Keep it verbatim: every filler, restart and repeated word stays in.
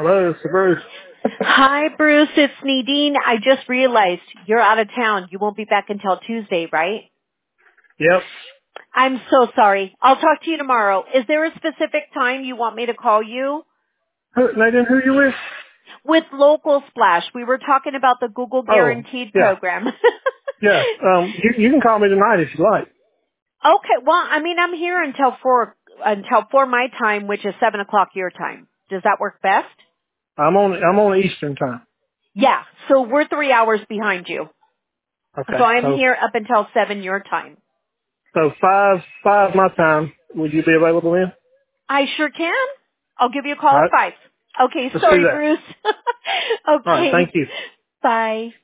Hello, it's Bruce. Hi, Bruce. It's Nadine. I just realized you're out of town. You won't be back until Tuesday, right? Yep. I'm so sorry. I'll talk to you tomorrow. Is there a specific time you want me to call you? Who, Nadine, who you with? With Local Splash. We were talking about the Google Oh, Guaranteed yeah. program. Yeah. Um, you, you can call me tonight if you like. Okay. Well, I mean, I'm here until four, until four my time, which is seven o'clock your time. Does that work best? I'm on, I'm on Eastern time. Yeah. So we're three hours behind you. So Okay. I'm So, here up until seven your time. so five, five my time. Would you be available then? I sure can. I'll give you a All call at right. five. Okay, Let's do sorry, that. Bruce. All right. Thank Okay. you. Bye.